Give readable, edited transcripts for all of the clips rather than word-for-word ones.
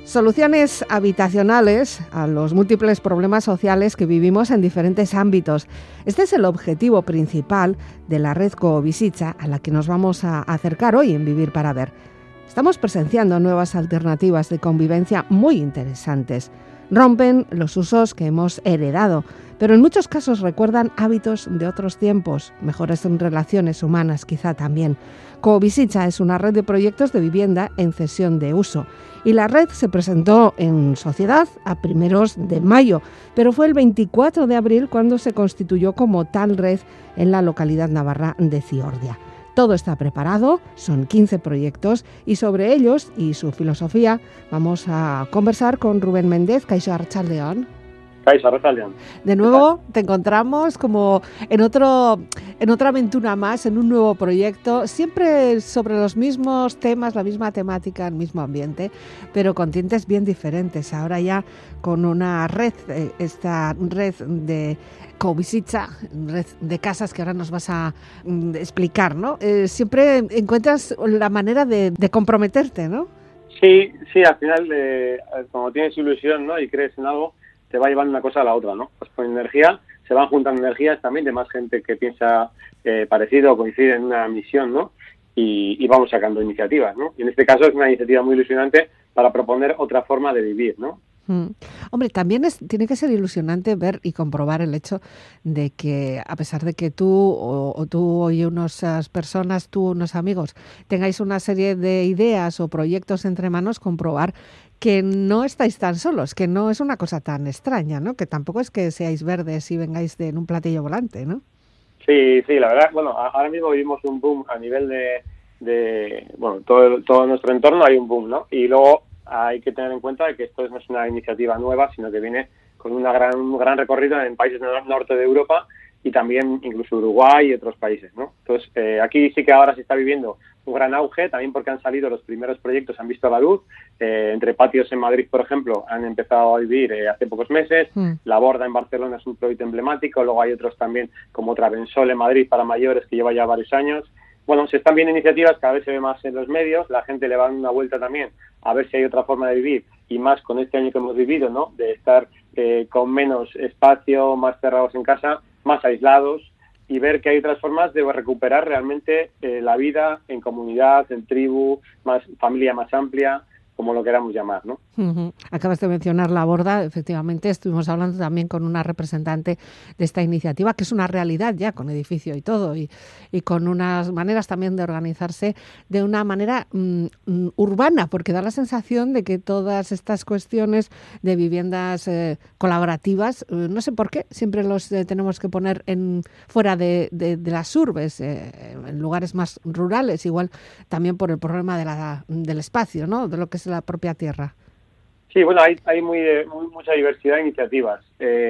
Soluciones habitacionales a los múltiples problemas sociales que vivimos en diferentes ámbitos. Este es el objetivo principal de la red Covisitza, a la que nos vamos a acercar hoy en Vivir para Ver. Estamos presenciando nuevas alternativas de convivencia muy interesantes. Rompen los usos que hemos heredado, pero en muchos casos recuerdan hábitos de otros tiempos, mejores relaciones humanas quizá también. Covisitza es una red de proyectos de vivienda en cesión de uso y la red se presentó en sociedad a primeros de mayo, pero fue el 24 de abril cuando se constituyó como tal red en la localidad navarra de Ziordia. Todo está preparado, son 15 proyectos y sobre ellos y su filosofía vamos a conversar con Rubén Méndez, Kaixo Arratsaldeon. Kaixo Arratsaldeon. De nuevo te encontramos como en otra aventura más, en un nuevo proyecto, siempre sobre los mismos temas, la misma temática, el mismo ambiente, pero con tintes bien diferentes. Ahora ya con una red, esta red de Covisitza, red de casas que ahora nos vas a explicar, ¿no? Siempre encuentras la manera de comprometerte, ¿no? Sí, al final, cuando tienes ilusión, ¿no?, y crees en algo, te va llevando una cosa a la otra, ¿no? Pues con energía, se van juntando energías también de más gente que piensa parecido o coincide en una misión, ¿no? Y vamos sacando iniciativas, ¿no? Y en este caso es una iniciativa muy ilusionante para proponer otra forma de vivir, ¿no? Hombre, también tiene que ser ilusionante ver y comprobar el hecho de que, a pesar de que tú y unas personas, tú, unos amigos, tengáis una serie de ideas o proyectos entre manos, comprobar que no estáis tan solos, que no es una cosa tan extraña, ¿no? Que tampoco es que seáis verdes y vengáis en un platillo volante, ¿no? Sí, la verdad, bueno, ahora mismo vivimos un boom a nivel de todo nuestro entorno hay un boom, ¿no? Y luego hay que tener en cuenta que esto no es una iniciativa nueva, sino que viene con un gran recorrido en países del norte de Europa y también incluso Uruguay y otros países, ¿no? Entonces, aquí sí que ahora se está viviendo un gran auge, también porque han salido los primeros proyectos, han visto la luz. Entre Patios en Madrid, por ejemplo, han empezado a vivir hace pocos meses. La Borda en Barcelona es un proyecto emblemático. Luego hay otros también, como Travensol en Madrid para mayores, que lleva ya varios años. Bueno, se están viendo iniciativas, cada vez se ve más en los medios, la gente le va dando una vuelta también a ver si hay otra forma de vivir, y más con este año que hemos vivido, ¿no?, de estar con menos espacio, más cerrados en casa, más aislados, y ver que hay otras formas de recuperar realmente la vida en comunidad, en tribu, más familia más amplia, como lo queramos llamar, ¿no? Acabas de mencionar La Borda, efectivamente estuvimos hablando también con una representante de esta iniciativa, que es una realidad ya, con edificio y todo, y con unas maneras también de organizarse de una manera urbana, porque da la sensación de que todas estas cuestiones de viviendas colaborativas, no sé por qué, siempre los tenemos que poner fuera de las urbes, en lugares más rurales, igual también por el problema del espacio, ¿no?, de lo que es la propia tierra. Sí, bueno, hay mucha diversidad de iniciativas.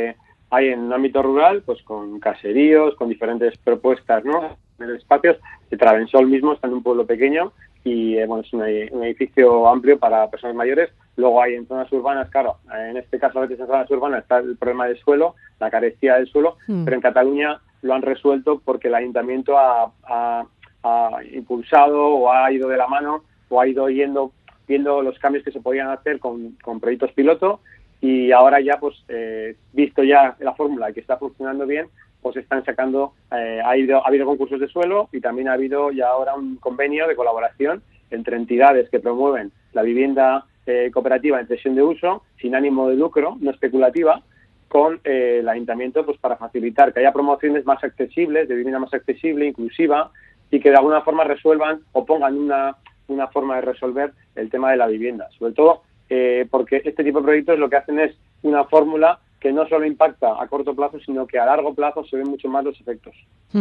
Hay en el ámbito rural, pues con caseríos, con diferentes propuestas, ¿no?, en espacios. El Travensol mismo está en un pueblo pequeño y es un edificio amplio para personas mayores. Luego hay en zonas urbanas, claro, en este caso a veces en zonas urbanas está el problema del suelo, la carestía del suelo, pero en Cataluña lo han resuelto porque el ayuntamiento ha impulsado o ha ido de la mano o ha ido viendo los cambios que se podían hacer con proyectos piloto, y ahora ya, pues, visto ya la fórmula que está funcionando bien, pues están sacando, ha habido concursos de suelo y también ha habido ya ahora un convenio de colaboración entre entidades que promueven la vivienda cooperativa en cesión de uso, sin ánimo de lucro, no especulativa, con el ayuntamiento, pues para facilitar que haya promociones más accesibles, de vivienda más accesible, inclusiva, y que de alguna forma resuelvan o pongan una forma de resolver el tema de la vivienda, sobre todo porque este tipo de proyectos lo que hacen es una fórmula que no solo impacta a corto plazo, sino que a largo plazo se ven mucho más los efectos.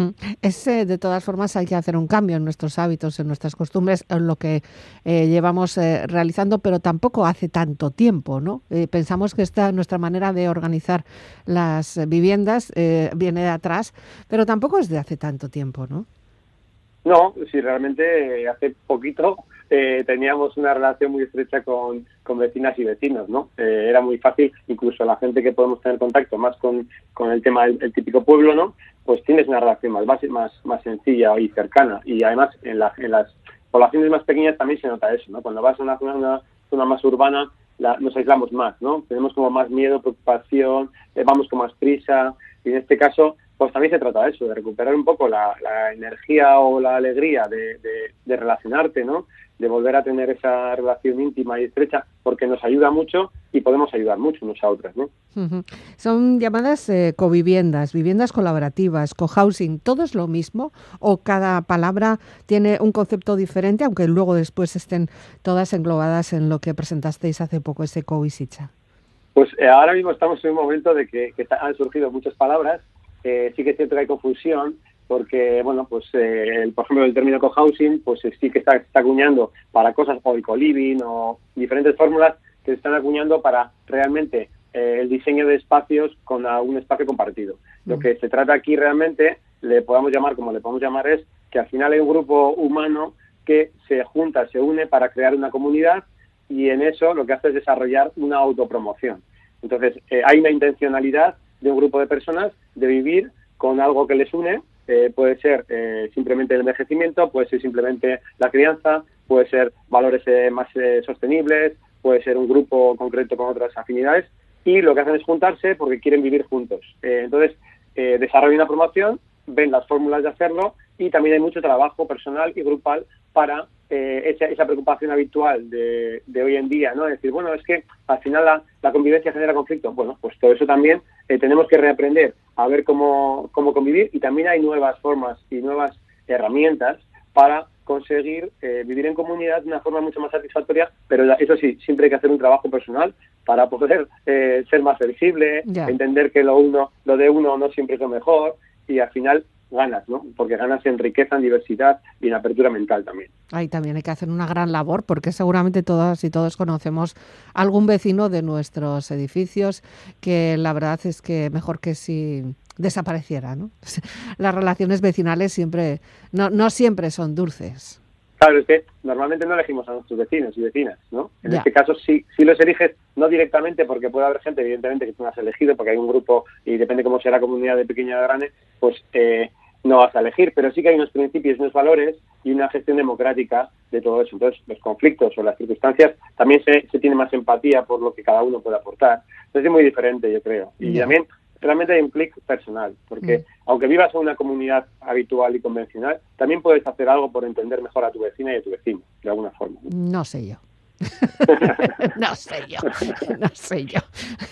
De todas formas, hay que hacer un cambio en nuestros hábitos, en nuestras costumbres, en lo que llevamos realizando, pero tampoco hace tanto tiempo, ¿no? Pensamos que nuestra manera de organizar las viviendas viene de atrás, pero tampoco es de hace tanto tiempo, ¿no? No, sí, realmente hace poquito teníamos una relación muy estrecha con vecinas y vecinos, ¿no? Era muy fácil, incluso la gente que podemos tener contacto más con el tema del típico pueblo, ¿no? Pues tienes una relación más sencilla y cercana, y además en las poblaciones más pequeñas también se nota eso, ¿no? Cuando vas a una zona más urbana, nos aislamos más, ¿no? Tenemos como más miedo, preocupación, vamos con más prisa, y en este caso pues también se trata de eso, de recuperar un poco la energía o la alegría de relacionarte, ¿no? De volver a tener esa relación íntima y estrecha, porque nos ayuda mucho y podemos ayudar mucho unos a otras, ¿no? Uh-huh. Son llamadas coviviendas, viviendas colaborativas, cohousing, ¿todo es lo mismo o cada palabra tiene un concepto diferente, aunque luego después estén todas englobadas en lo que presentasteis hace poco, ese Covisitza? Pues ahora mismo estamos en un momento de que han surgido muchas palabras. Sí que es cierto que hay confusión, porque, bueno, pues, por ejemplo, el término cohousing, pues sí que está acuñando para cosas, o el co-living, o diferentes fórmulas que se están acuñando para realmente el diseño de espacios con un espacio compartido. Lo que se trata aquí realmente, le podemos llamar como le podemos llamar, es que al final hay un grupo humano que se junta, se une para crear una comunidad, y en eso lo que hace es desarrollar una autopromoción. Entonces, hay una intencionalidad de un grupo de personas de vivir con algo que les une. Puede ser simplemente el envejecimiento, puede ser simplemente la crianza, puede ser valores más sostenibles, puede ser un grupo concreto con otras afinidades, y lo que hacen es juntarse porque quieren vivir juntos. Entonces, desarrollan una promoción, ven las fórmulas de hacerlo, y también hay mucho trabajo personal y grupal para esa preocupación habitual de hoy en día, ¿no? Es decir, bueno, es que al final la convivencia genera conflicto. Bueno, pues todo eso también tenemos que reaprender a ver cómo convivir, y también hay nuevas formas y nuevas herramientas para conseguir vivir en comunidad de una forma mucho más satisfactoria, pero eso sí, siempre hay que hacer un trabajo personal para poder ser más flexible, entender que lo de uno no siempre es lo mejor, y al final ganas, ¿no? Porque ganas en riqueza, en diversidad y en apertura mental también. Ahí también hay que hacer una gran labor, porque seguramente todas y todos conocemos algún vecino de nuestros edificios que la verdad es que mejor que si desapareciera, ¿no? Las relaciones vecinales siempre no siempre son dulces. Claro, es que normalmente no elegimos a nuestros vecinos y vecinas, ¿no? En este caso sí los eliges, no directamente, porque puede haber gente, evidentemente, que tú no has elegido, porque hay un grupo, y depende cómo sea la comunidad de pequeña o de grande, pues no vas a elegir, pero sí que hay unos principios, unos valores y una gestión democrática de todo eso. Entonces, los conflictos o las circunstancias, también se tiene más empatía por lo que cada uno puede aportar. Entonces es muy diferente, yo creo. Y también realmente hay un clic personal, porque aunque vivas en una comunidad habitual y convencional, también puedes hacer algo por entender mejor a tu vecina y a tu vecino, de alguna forma. No sé yo. No sé yo.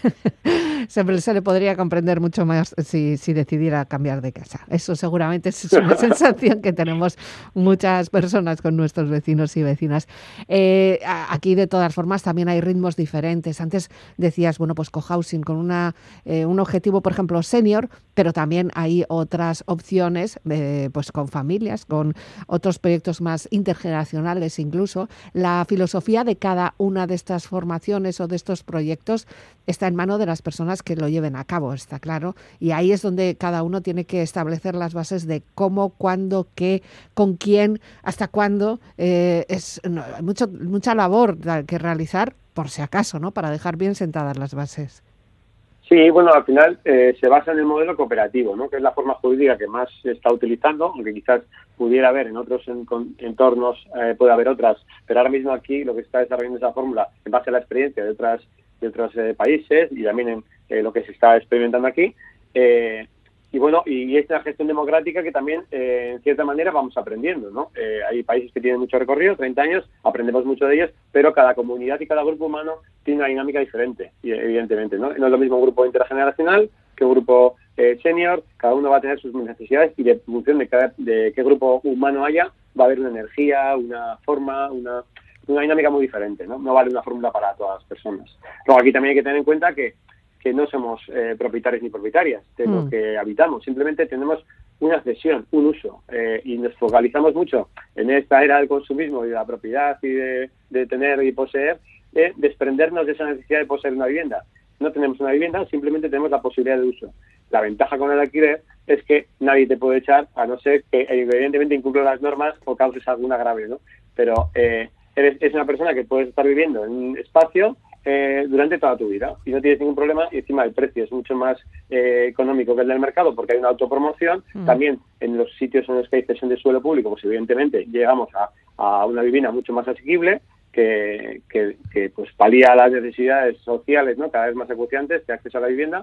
Se le podría comprender mucho más si decidiera cambiar de casa. Eso seguramente es una sensación que tenemos muchas personas con nuestros vecinos y vecinas. Aquí, de todas formas, también hay ritmos diferentes. Antes decías, bueno, pues cohousing con un objetivo, por ejemplo, senior, pero también hay otras opciones, pues con familias, con otros proyectos más intergeneracionales incluso. La filosofía de cada una de estas formaciones o de estos proyectos está en manos de las personas que lo lleven a cabo, está claro, y ahí es donde cada uno tiene que establecer las bases de cómo, cuándo, qué, con quién, hasta cuándo. Es mucha labor que realizar, por si acaso, ¿no? Para dejar bien sentadas las bases. Sí, bueno, al final se basa en el modelo cooperativo, ¿no? Que es la forma jurídica que más se está utilizando, aunque quizás pudiera haber en otros entornos, puede haber otras, pero ahora mismo aquí lo que está desarrollando esa fórmula en base a la experiencia de otros países y también en lo que se está experimentando aquí. Y bueno, y esta gestión democrática que también, en cierta manera, vamos aprendiendo, ¿no? Hay países que tienen mucho recorrido, 30 años, aprendemos mucho de ellos, pero cada comunidad y cada grupo humano tiene una dinámica diferente, evidentemente, ¿no? No es lo mismo un grupo intergeneracional que un grupo senior, cada uno va a tener sus necesidades y de función de qué grupo humano haya, va a haber una energía, una forma, una dinámica muy diferente, ¿no? No vale una fórmula para todas las personas. Luego aquí también hay que tener en cuenta que no somos propietarios ni propietarias de lo que habitamos, simplemente tenemos una cesión, un uso, y nos focalizamos mucho en esta era del consumismo y de la propiedad y de tener y poseer, de desprendernos de esa necesidad de poseer una vivienda. No tenemos una vivienda, simplemente tenemos la posibilidad de uso. La ventaja con el alquiler es que nadie te puede echar, a no ser que evidentemente incumpla las normas o causes alguna agravio, ¿no? Pero es una persona que puedes estar viviendo en un espacio durante toda tu vida y no tienes ningún problema, y encima el precio es mucho más económico que el del mercado porque hay una autopromoción. También en los sitios en los que hay cesión de suelo público, pues evidentemente llegamos a una vivienda mucho más asequible, que pues palía las necesidades sociales, ¿no? Cada vez más acuciantes de acceso a la vivienda,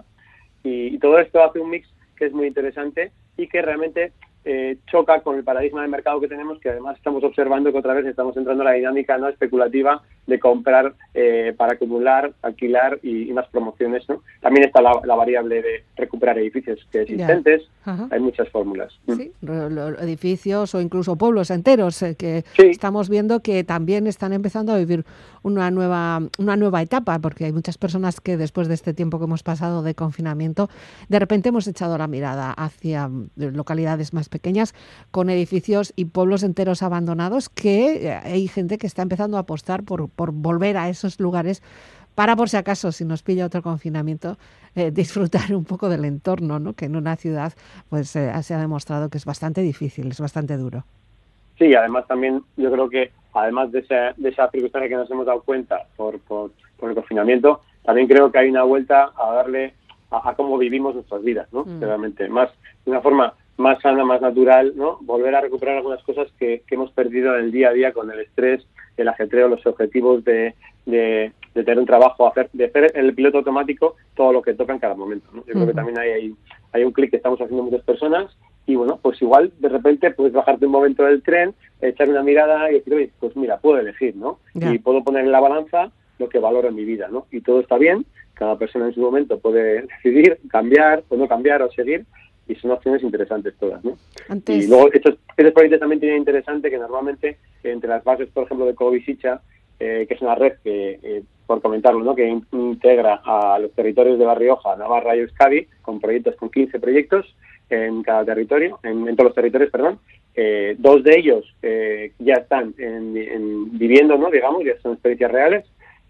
y todo esto hace un mix que es muy interesante y que realmente choca con el paradigma de mercado que tenemos, que además estamos observando que otra vez estamos entrando en la dinámica no especulativa de comprar para acumular, alquilar y más promociones, ¿no? También está la variable de recuperar edificios existentes. Hay muchas fórmulas. Sí, edificios o incluso pueblos enteros que estamos viendo que también están empezando a vivir una nueva etapa, porque hay muchas personas que después de este tiempo que hemos pasado de confinamiento, de repente hemos echado la mirada hacia localidades más pequeñas con edificios y pueblos enteros abandonados, que hay gente que está empezando a apostar por volver a esos lugares para, por si acaso, si nos pilla otro confinamiento, disfrutar un poco del entorno, ¿no? Que en una ciudad pues se ha demostrado que es bastante difícil, es bastante duro. Sí, además también yo creo que además de esa circunstancia que nos hemos dado cuenta por el confinamiento, también creo que hay una vuelta a darle a cómo vivimos nuestras vidas, ¿no? Realmente, más de una forma más sana, más natural, ¿no? Volver a recuperar algunas cosas que hemos perdido en el día a día con el estrés, el ajetreo, los objetivos de tener un trabajo, de hacer en el piloto automático todo lo que toca en cada momento, ¿no? Yo creo que también hay un clic que estamos haciendo muchas personas y, bueno, pues igual de repente puedes bajarte un momento del tren, echar una mirada y decir, oye, pues mira, puedo elegir, ¿no? Yeah. Y puedo poner en la balanza lo que valoro en mi vida, ¿no? Y todo está bien, cada persona en su momento puede decidir cambiar o no cambiar o seguir, y son opciones interesantes todas, ¿no? Y luego estos proyectos también tienen interesante que normalmente entre las bases, por ejemplo, de Ecovisicha, que es una red que, por comentarlo, ¿no? Que integra a los territorios de La Rioja, Navarra y Euskadi, con 15 proyectos en cada territorio, en todos los territorios, perdón. 2 de ellos ya están viviendo, ¿no? Digamos, ya son experiencias reales,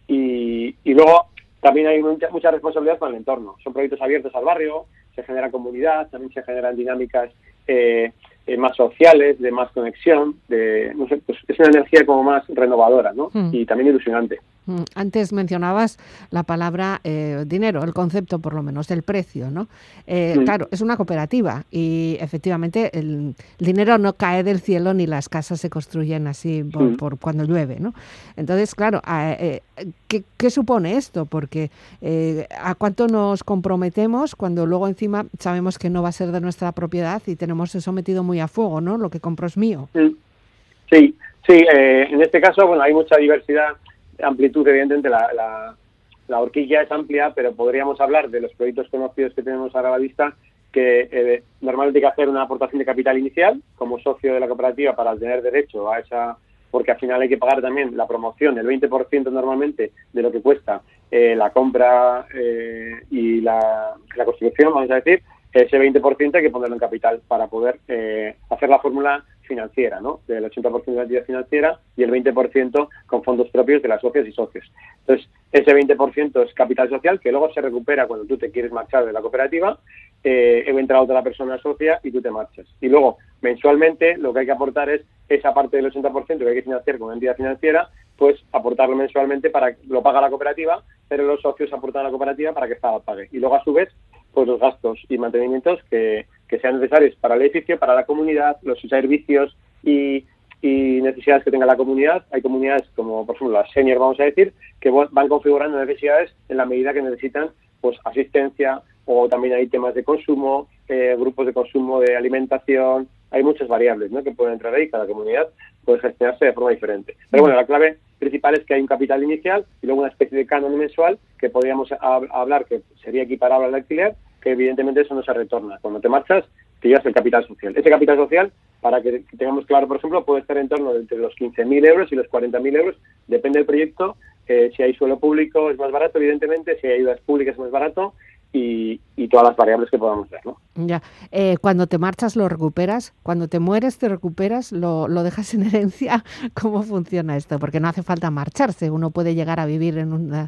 y luego también hay mucha responsabilidad con el entorno. Son proyectos abiertos al barrio, se genera comunidad, también se generan dinámicas más sociales, de más conexión, no sé, pues es una energía como más renovadora, ¿no? Y también ilusionante. Antes mencionabas la palabra dinero, el concepto por lo menos, del precio, ¿no? Claro, es una cooperativa y efectivamente el dinero no cae del cielo ni las casas se construyen así por cuando llueve, ¿no? Entonces, claro, ¿qué supone esto? Porque ¿a cuánto nos comprometemos cuando luego encima sabemos que no va a ser de nuestra propiedad y tenemos eso metido muy a fuego, ¿no? Lo que compro es mío. Sí, en este caso, bueno, hay mucha diversidad, amplitud, evidentemente la horquilla es amplia, pero podríamos hablar de los proyectos conocidos que tenemos ahora a la vista, que normalmente hay que hacer una aportación de capital inicial como socio de la cooperativa para tener derecho a esa, porque al final hay que pagar también la promoción, el 20% normalmente de lo que cuesta la compra y la construcción, vamos a decir. Ese 20% hay que ponerlo en capital para poder hacer la fórmula financiera, ¿no? Del 80% de la actividad financiera y el 20% con fondos propios de las socias y socios. Entonces, ese 20% es capital social que luego se recupera cuando tú te quieres marchar de la cooperativa, entra otra persona socia y tú te marchas. Y luego, mensualmente, lo que hay que aportar es esa parte del 80% que hay que financiar con una entidad financiera, pues aportarlo mensualmente para que lo paga la cooperativa, pero los socios aportan a la cooperativa para que esta pague. Y luego, a su vez, pues los gastos y mantenimientos que sean necesarios para el edificio, para la comunidad, los servicios y necesidades que tenga la comunidad. Hay comunidades como, por ejemplo, las senior, vamos a decir, que van configurando necesidades en la medida que necesitan pues asistencia, o también hay temas de consumo, grupos de consumo de alimentación. Hay muchas variables, ¿no?, que pueden entrar ahí. Cada comunidad puede gestionarse de forma diferente. Pero bueno, la clave principal es que hay un capital inicial y luego una especie de canon mensual que podríamos hablar que sería equiparable al alquiler, que evidentemente eso no se retorna. Cuando te marchas, te llevas el capital social. Ese capital social, para que tengamos claro, por ejemplo, puede estar en torno de entre los 15.000 euros y los 40.000 euros, depende del proyecto. Si hay suelo público es más barato, evidentemente, si hay ayudas públicas es más barato, y todas las variables que podamos ver, ¿no? Ya. Cuando te marchas lo recuperas, cuando te mueres te recuperas, lo dejas en herencia. ¿Cómo funciona esto? Porque no hace falta marcharse, uno puede llegar a vivir en una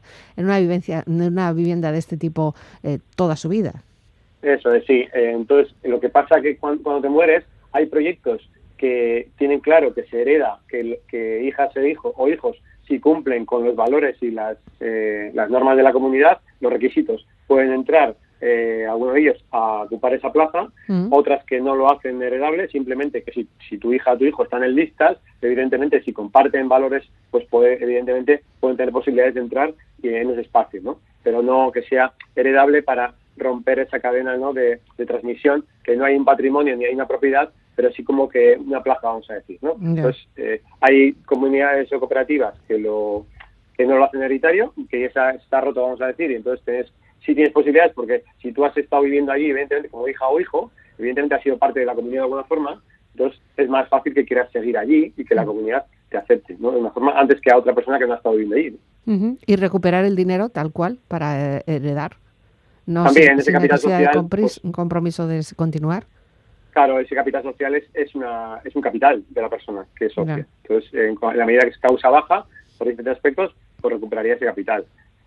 vivienda de este tipo toda su vida. Eso es, sí. Entonces, lo que pasa es que cuando te mueres, hay proyectos que tienen claro que se hereda, que hijas e hijos, si cumplen con los valores y las normas de la comunidad, los requisitos, pueden entrar algunos de ellos a ocupar esa plaza, otras que no lo hacen heredable, simplemente que si tu hija o tu hijo están en listas, evidentemente si comparten valores, pues evidentemente pueden tener posibilidades de entrar en ese espacio, ¿no? Pero no que sea heredable para romper esa cadena, ¿no?, de transmisión, que no hay un patrimonio ni hay una propiedad, pero sí como que una plaza, vamos a decir, ¿no? Yeah. Entonces, hay comunidades o cooperativas que no lo hacen hereditario, que está roto, vamos a decir, y entonces sí tienes posibilidades, porque si tú has estado viviendo allí, evidentemente, como hija o hijo, evidentemente has sido parte de la comunidad de alguna forma, entonces es más fácil que quieras seguir allí y que la comunidad te acepte, ¿no?, de una forma antes que a otra persona que no ha estado viviendo allí, ¿no? Y recuperar el dinero tal cual para heredar. No también ese sin capital necesidad social, de un compromiso de continuar. Claro, ese capital social es un capital de la persona que es socia. Ya. Entonces, en la medida que es causa baja, por diferentes aspectos, pues recuperaría ese capital.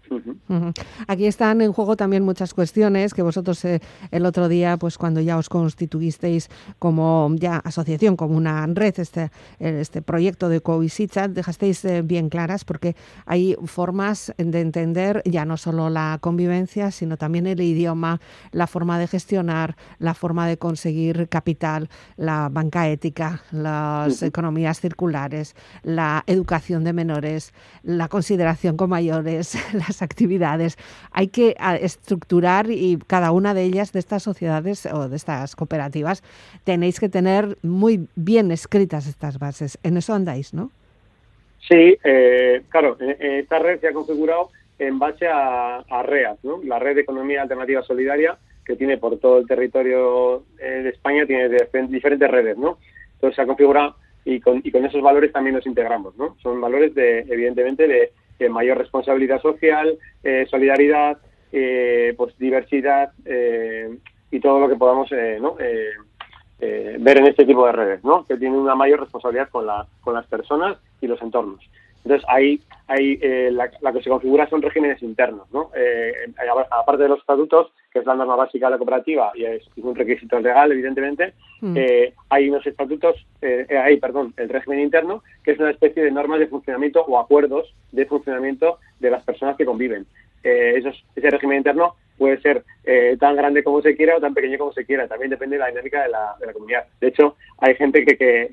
Aquí están en juego también muchas cuestiones que vosotros el otro día, pues cuando ya os constituisteis como ya asociación, como una red, este proyecto de Ecobizitza, dejasteis bien claras, porque hay formas de entender ya no solo la convivencia, sino también el idioma, la forma de gestionar, la forma de conseguir capital, la banca ética, las economías circulares, la educación de menores, la consideración con mayores, las actividades. Hay que estructurar, y cada una de ellas, de estas sociedades o de estas cooperativas, tenéis que tener muy bien escritas estas bases. En eso andáis, ¿no? Sí, claro, esta red se ha configurado en base a REAS, ¿no? La Red de Economía Alternativa Solidaria, que tiene por todo el territorio de España, tiene diferentes redes, ¿no? Entonces se ha configurado y con esos valores también nos integramos, ¿no? Son valores evidentemente de mayor responsabilidad social, solidaridad, pues diversidad y todo lo que podamos ver en este tipo de redes, ¿no?, que tienen una mayor responsabilidad con las personas y los entornos. Entonces, la que se configura son regímenes internos, ¿no? Aparte de los estatutos, que es la norma básica de la cooperativa y es un requisito legal, evidentemente, hay unos estatutos, el régimen interno, que es una especie de normas de funcionamiento o acuerdos de funcionamiento de las personas que conviven. Ese régimen interno puede ser tan grande como se quiera o tan pequeño como se quiera. También depende de la dinámica de la comunidad. De hecho, hay gente que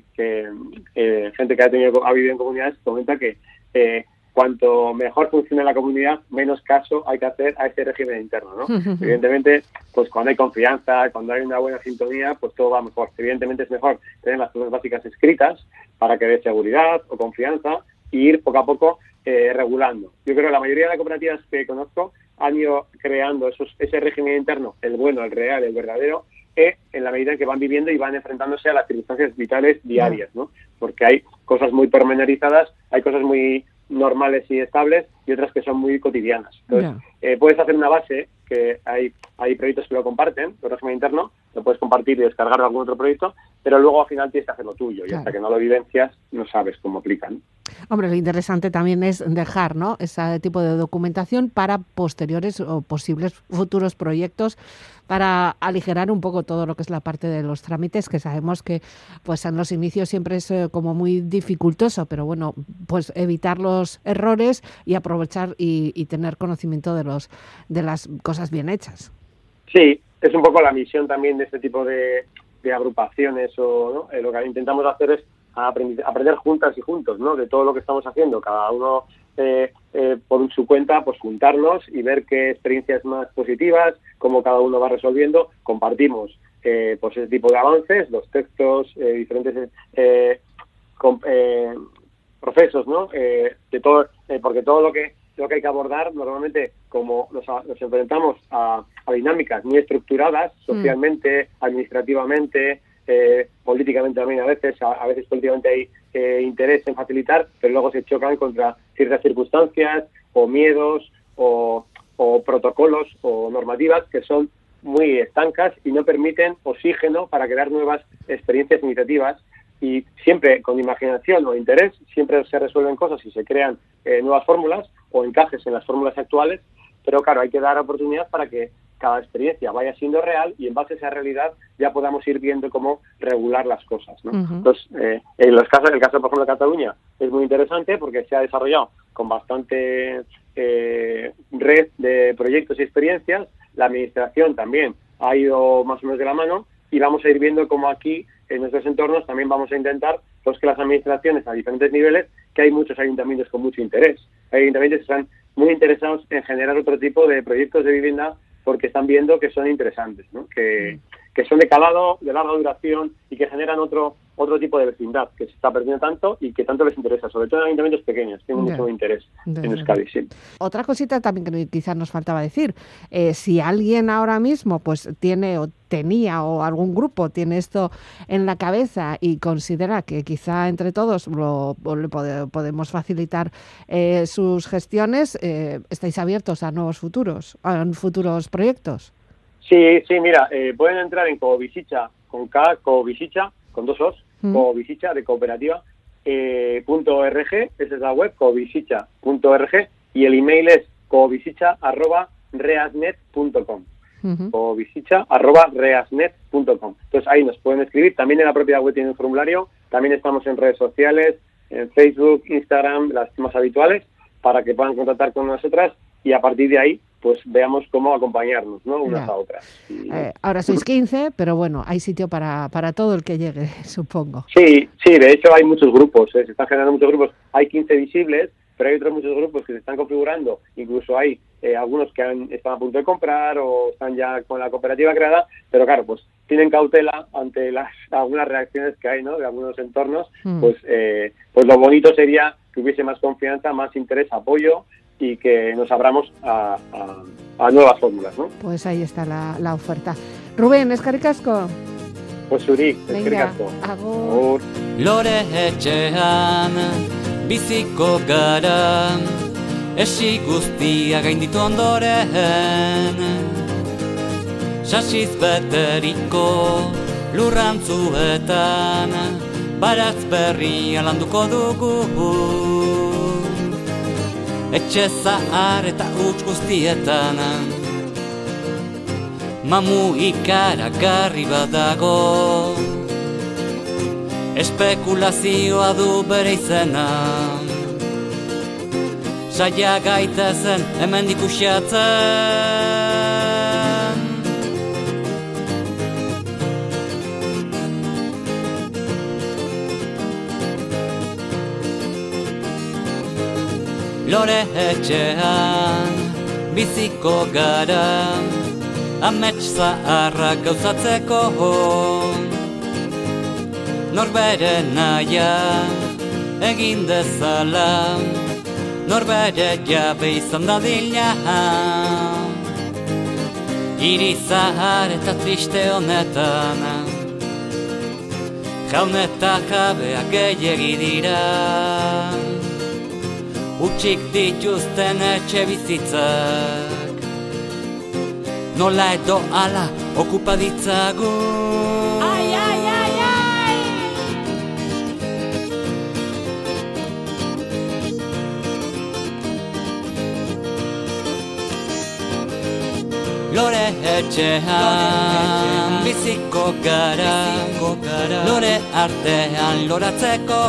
ha vivido en comunidades que comenta que cuanto mejor funcione la comunidad, menos caso hay que hacer a ese régimen interno, ¿no? Evidentemente, pues cuando hay confianza, cuando hay una buena sintonía, pues todo va mejor. Evidentemente es mejor tener las cosas básicas escritas para que dé seguridad o confianza y ir poco a poco regulando. Yo creo que la mayoría de las cooperativas que conozco han ido creando ese régimen interno, el bueno, el real, el verdadero, en la medida en que van viviendo y van enfrentándose a las circunstancias vitales diarias, ¿no? Porque hay cosas muy pormenorizadas, hay cosas muy normales y estables y otras que son muy cotidianas. Entonces, puedes hacer una base, que hay proyectos que lo comparten, el régimen interno, lo puedes compartir y descargar de algún otro proyecto, pero luego al final tienes que hacer lo tuyo y hasta que no lo vivencias no sabes cómo aplican. Hombre, lo interesante también es dejar, ¿no?, ese tipo de documentación para posteriores o posibles futuros proyectos, para aligerar un poco todo lo que es la parte de los trámites, que sabemos que pues en los inicios siempre es como muy dificultoso, pero bueno, pues evitar los errores y aprovechar y tener conocimiento de las cosas bien hechas. Sí, es un poco la misión también de este tipo de agrupaciones, ¿no? Lo que intentamos hacer es aprender juntas y juntos, ¿no?, de todo lo que estamos haciendo, cada uno por su cuenta, pues juntarnos y ver qué experiencias más positivas, cómo cada uno va resolviendo, compartimos pues ese tipo de avances, los textos, diferentes procesos, ¿no?, de todo, porque todo lo que hay que abordar normalmente, como nos enfrentamos a dinámicas muy estructuradas socialmente, administrativamente, políticamente también a veces políticamente hay interés en facilitar, pero luego se chocan contra ciertas circunstancias o miedos o protocolos o normativas que son muy estancas y no permiten oxígeno para crear nuevas experiencias iniciativas. Y siempre con imaginación o interés siempre se resuelven cosas y se crean nuevas fórmulas o encajes en las fórmulas actuales, pero claro, hay que dar oportunidad para que cada experiencia vaya siendo real y en base a esa realidad ya podamos ir viendo cómo regular las cosas, ¿no? Entonces, el caso, por ejemplo, de Cataluña es muy interesante porque se ha desarrollado con bastante red de proyectos y experiencias. la administración también ha ido más o menos de la mano y vamos a ir viendo cómo aquí en nuestros entornos también vamos a intentar pues que las administraciones a diferentes niveles, que hay muchos ayuntamientos con mucho interés, hay ayuntamientos que están muy interesados en generar otro tipo de proyectos de vivienda porque están viendo que son interesantes, ¿no? Que son de calado, de larga duración y que generan otro tipo de vecindad que se está perdiendo tanto y que tanto les interesa, sobre todo en ayuntamientos pequeños, tienen mucho interés en Euskadi. Sí. Otra cosita también que quizás nos faltaba decir, si alguien ahora mismo pues tiene o tenía o algún grupo tiene esto en la cabeza y considera que quizá entre todos le podemos facilitar sus gestiones, ¿estáis abiertos a nuevos futuros proyectos? Sí, mira, pueden entrar en Covisicha, con K, Covisicha, con 2 O's, Covisicha de cooperativa, .org, esa es la web, covisicha.org, y el email es covisicha@reasnet.com. covisicha@reasnet.com. Entonces ahí nos pueden escribir, también en la propia web tiene un formulario, también estamos en redes sociales, en Facebook, Instagram, las más habituales, para que puedan contactar con nosotras y a partir de ahí pues veamos cómo acompañarnos, ¿no? Unas a otras. Ahora sois 15, pero bueno, hay sitio para todo el que llegue, supongo. Sí, de hecho hay muchos grupos, se están generando muchos grupos. Hay 15 visibles, pero hay otros muchos grupos que se están configurando. Incluso hay algunos que están a punto de comprar o están ya con la cooperativa creada, pero claro, pues tienen cautela ante algunas reacciones que hay, ¿no? De algunos entornos. Pues lo bonito sería que hubiese más confianza, más interés, apoyo, y que nos abramos a nuevas fórmulas, ¿no? Pues ahí está la oferta. Rubén, eskerrik asko. Pues Zuri, eskerrik asko. Agur. Lore etxean biziko gara, esi guztia gainditu ondoren, sasiz beteriko lurrantzuetan, baratz berria landuko dugu. Etxe zahar eta huts guztietan, mamu ikaragarri bat dago, espekulazioa du bere izena, saia gaitezen hemendik uxatzen. Lore etxean biziko gara, amets zaharrak gauzatzeko, norbere naia egin dezala, norbere jabe izan dadila. Hiri zahar eta triste honetan, jaun eta jabeak gehiegi dira, utxik dituzten etxe bizitzak, nola edo ala okupa ditzagu. Ai, ai, ai, ai! Lore etxean biziko gara, lore artean loratzeko,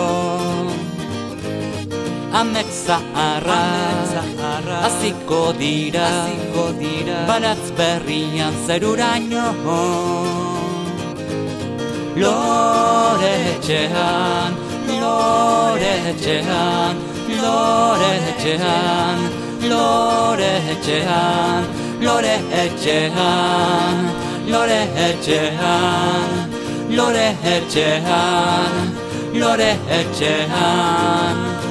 amets zaharra hasiko dira, baratz berrian zeruraino. Lore etxean, lore etxean, lore etxean, lore etxean, lore etxean, lore etxean, lore etxean, lore etxean.